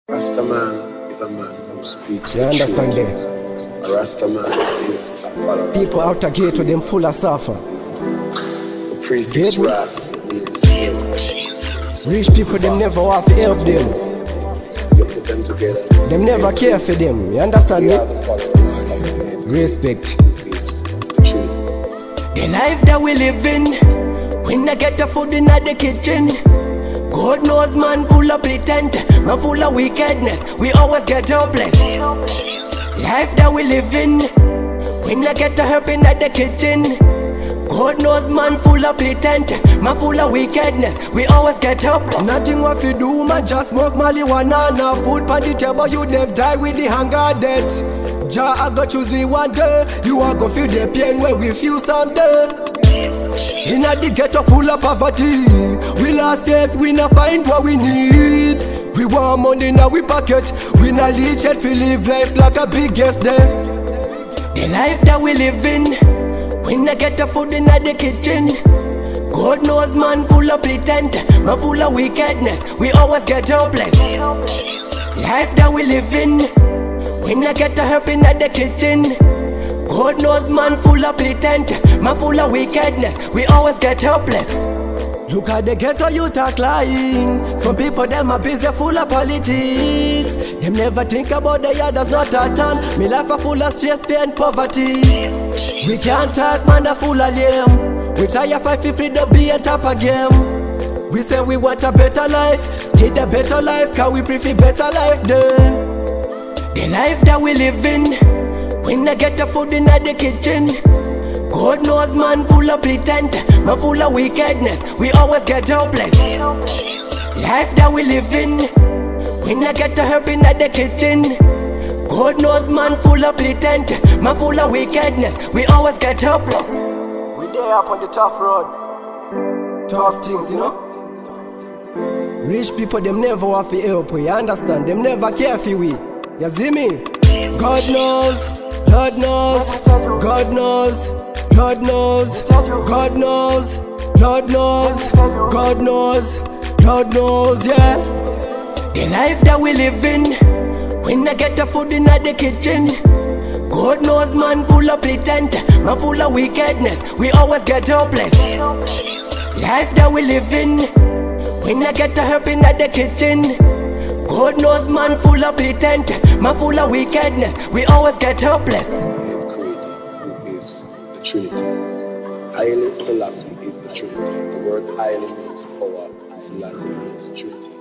Rastaman is a man who speaks You the understand truth. that? A Rastaman is a follower. People out the gate with them full of suffer. The prefix Get me? Ras means hero. Rich people, them never want to help them. You put them together. Them never care for them. You understand We me? are the followers. Respect. It's the truth. The life that we live in, when I get the food in the kitchen, God knows man full of pretense, man full of wickedness, we always get hopeless. Life that we live in, when I get the help in the kitchen, God knows man full of pretense, man full of wickedness, we always get hopeless. Nothing what we do, man, just smoke marijuana, no food pan the table, you them die with the hunger death. Jah I go choose we one day, you are go feel the pain when we feel someday. Inna the ghetto full of poverty, we lost it, we not find what we need. We want money now we pocket, we not reach it, we live life like a big guest there. The life that we live in, we not get the food inna the kitchen. God knows man full of pretense, man full of wickedness, we always get hopeless. Life that we live in, we not get the help inna the kitchen. God knows man full of pretense, man full of wickedness, we always get helpless. Look at the ghetto youth are lying. Some people them are busy full of politics. Them never think about the others not at all. Me life are full of stress, pain, poverty. We can't talk man a full of lame. We try fight for freedom, be a top again. We say we want a better life, need a better life, cause we prefer better life there. The life that we live in, when I get the food in the kitchen, God knows man full of pretense, man full of wickedness, we always get hopeless. Life that we live in, when I get the help in the kitchen, God knows man full of pretense, man full of wickedness, we always get hopeless. We there up on the tough road, tough things, you know. Rich people them never want to help we, you understand? Them never care for we, you see me? God knows, Lord knows, God knows, Lord knows, God knows, Lord knows, God knows, Lord knows, yeah. The life that we live in, when I get the food in the kitchen, God knows man full of pretense, man full of wickedness, we always get hopeless. Life that we live in, when I get the help in the kitchen, God knows man full of pretense, man full of wickedness, we always get hopeless. Who is the Trinity? Haile Selassie is the Trinity. The word Haile means power and Selassie means Trinity.